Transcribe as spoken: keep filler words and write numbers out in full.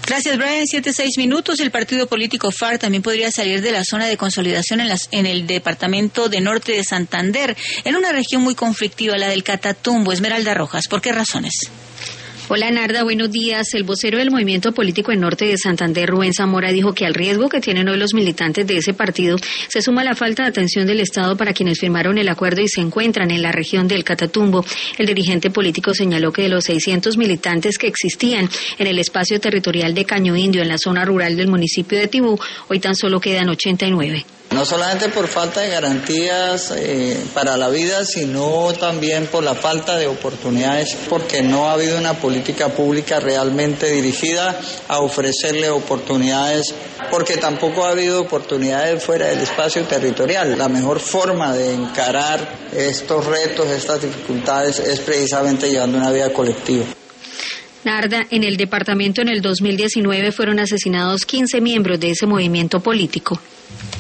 Gracias, Brian. Siete, seis minutos. El partido político F A R C también podría salir de la zona de consolidación en, las, en el departamento de Norte de Santander, en una región muy conflictiva, la del Catatumbo. Esmeralda Rojas, ¿por qué razones? Hola Narda, buenos días. El vocero del movimiento político en Norte de Santander, Rubén Zamora, dijo que al riesgo que tienen hoy los militantes de ese partido se suma la falta de atención del Estado para quienes firmaron el acuerdo y se encuentran en la región del Catatumbo. El dirigente político señaló que de los seiscientos militantes que existían en el espacio territorial de Caño Indio, en la zona rural del municipio de Tibú, hoy tan solo quedan ochenta y nueve. No solamente por falta de garantías eh, para la vida, sino también por la falta de oportunidades, porque no ha habido una política pública realmente dirigida a ofrecerle oportunidades, porque tampoco ha habido oportunidades fuera del espacio territorial. La mejor forma de encarar estos retos, estas dificultades, es precisamente llevando una vida colectiva. Narda, en el departamento en el dos mil diecinueve fueron asesinados quince miembros de ese movimiento político.